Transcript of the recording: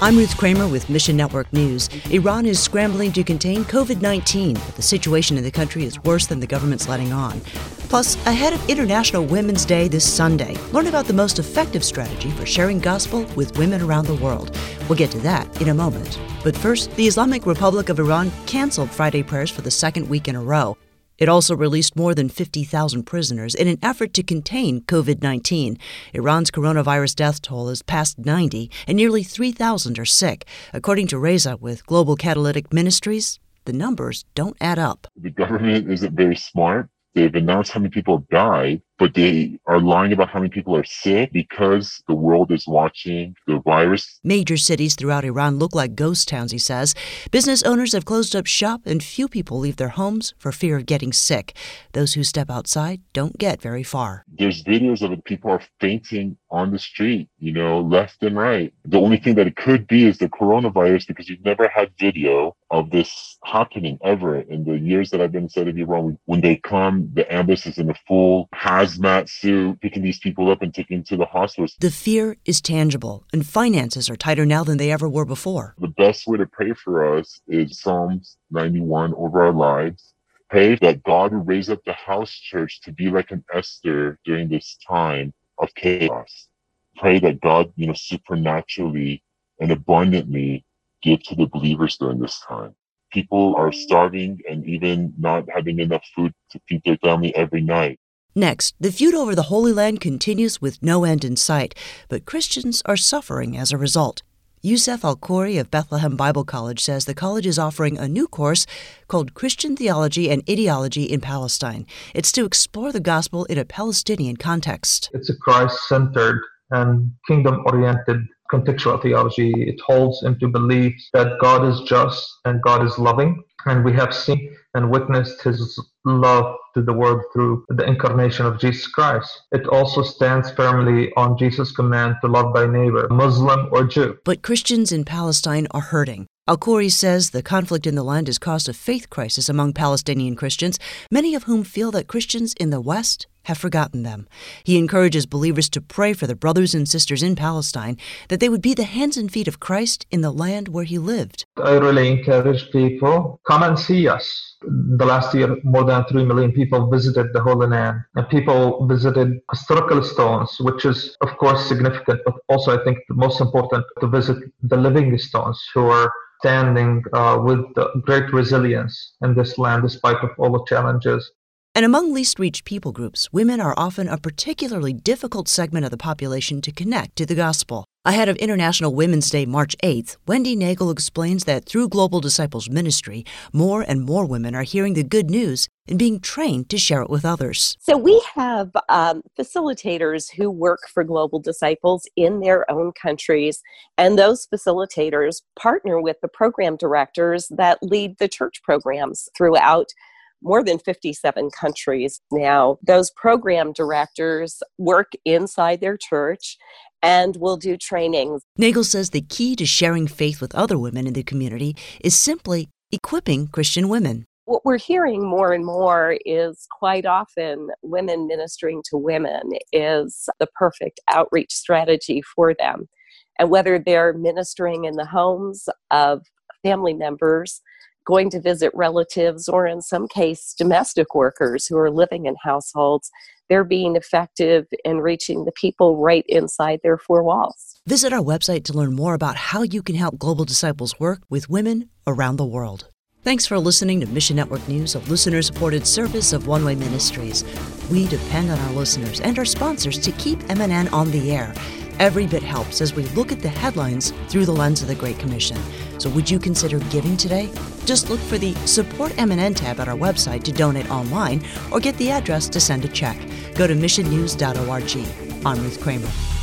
I'm Ruth Kramer with Mission Network News. Iran is scrambling to contain COVID-19, but the situation in the country is worse than the government's letting on. Plus, ahead of International Women's Day this Sunday, learn about the most effective strategy for sharing gospel with women around the world. We'll get to that in a moment. But first, the Islamic Republic of Iran canceled Friday prayers for the second week in a row. It also released more than 50,000 prisoners in an effort to contain COVID-19. Iran's coronavirus death toll has passed 90, and nearly 3,000 are sick. According to Reza with Global Catalytic Ministries, the numbers don't add up. The government isn't very smart. They've announced how many people have died, but they are lying about how many people are sick because the world is watching the virus. Major cities throughout Iran look like ghost towns, he says. Business owners have closed up shop and few people leave their homes for fear of getting sick. Those who step outside don't get very far. There's videos of it. People are fainting on the street, left and right. The only thing that it could be is the coronavirus, because you've never had video of this happening ever in the years that I've been inside of Iran. When they come, the ambulance is in a full hazmat suit, picking these people up and taking them to the hospitals. The fear is tangible, and finances are tighter now than they ever were before. The best way to pray for us is Psalms 91 over our lives. Pray that God will raise up the house church to be like an Esther during this time of chaos. Pray that God, supernaturally and abundantly give to the believers during this time. People are starving and even not having enough food to feed their family every night. Next, the feud over the Holy Land continues with no end in sight, but Christians are suffering as a result. Youssef Al-Khoury of Bethlehem Bible College says the college is offering a new course called Christian Theology and Ideology in Palestine. It's to explore the gospel in a Palestinian context. It's a Christ-centered and kingdom-oriented contextual theology. It holds into beliefs that God is just and God is loving, and we have seen and witnessed his love to the world through the incarnation of Jesus Christ. It also stands firmly on Jesus' command to love thy neighbor, Muslim or Jew. But Christians in Palestine are hurting. Al-Khoury says the conflict in the land has caused a faith crisis among Palestinian Christians, many of whom feel that Christians in the West have forgotten them. He encourages believers to pray for the brothers and sisters in Palestine, that they would be the hands and feet of Christ in the land where he lived. I really encourage people, come and see us. The last year, more than 3 million people visited the Holy Land, and people visited historical stones, which is, of course, significant, but also I think the most important to visit the living stones who are standing with great resilience in this land despite of all the challenges. And among least reached people groups, women are often a particularly difficult segment of the population to connect to the gospel. Ahead of International Women's Day, March 8th, Wendy Nagel explains that through Global Disciples Ministry, more and more women are hearing the good news and being trained to share it with others. So we have facilitators who work for Global Disciples in their own countries, and those facilitators partner with the program directors that lead the church programs throughout more than 57 countries now. Those program directors work inside their church and will do trainings. Nagel says the key to sharing faith with other women in the community is simply equipping Christian women. What we're hearing more and more is quite often women ministering to women is the perfect outreach strategy for them. And whether they're ministering in the homes of family members, going to visit relatives, or in some case, domestic workers who are living in households, they're being effective in reaching the people right inside their four walls. Visit our website to learn more about how you can help Global Disciples work with women around the world. Thanks for listening to Mission Network News, a listener-supported service of One Way Ministries. We depend on our listeners and our sponsors to keep MNN on the air. Every bit helps as we look at the headlines through the lens of the Great Commission. So would you consider giving today? Just look for the Support MNN tab at our website to donate online or get the address to send a check. Go to missionnews.org. I'm Ruth Kramer.